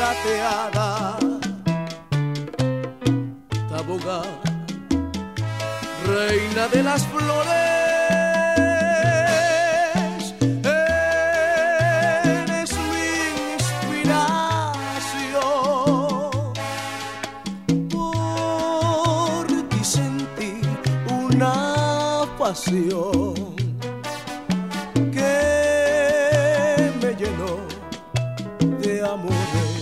plateada. Taboga, reina de las flores, eres mi inspiración. Por ti sentí una pasión que me llenó de amores.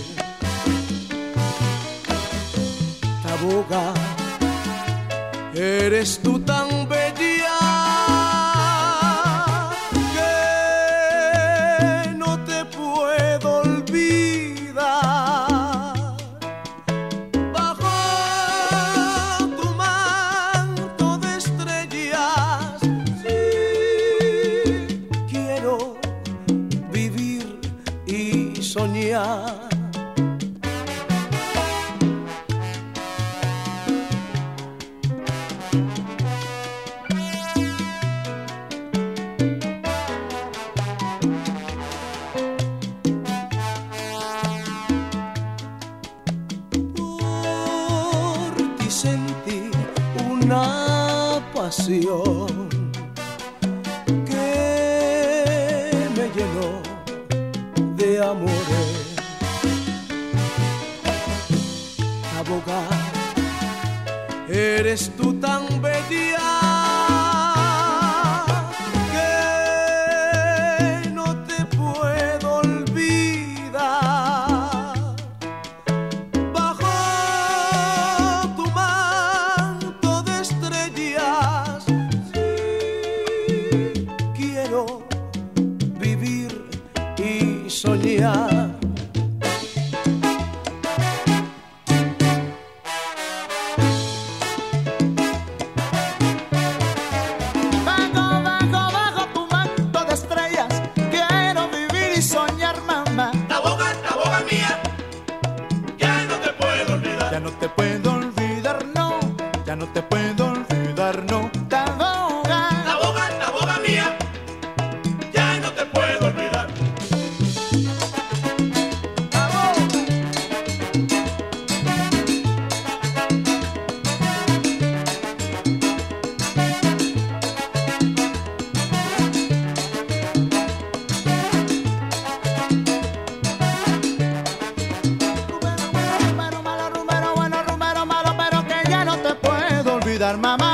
Taboga, eres tú tan bella que no te puedo olvidar. Bajo tu manto de estrellas, sí, quiero vivir y soñar. Sentí una pasión que me llenó de amores. Taboga, eres tú tan bella que no te puedo olvidar. Vivir y soñar. Bajo tu manto de estrellas, quiero vivir y soñar, mamá. Taboga mía, ya no te puedo olvidar. Ya no te puedo olvidar, no. Ya no te puedo olvidar, no. Taboga mía, ya no te puedo olvidar. Rumbero malo, pero que ya no te puedo olvidar, mamá.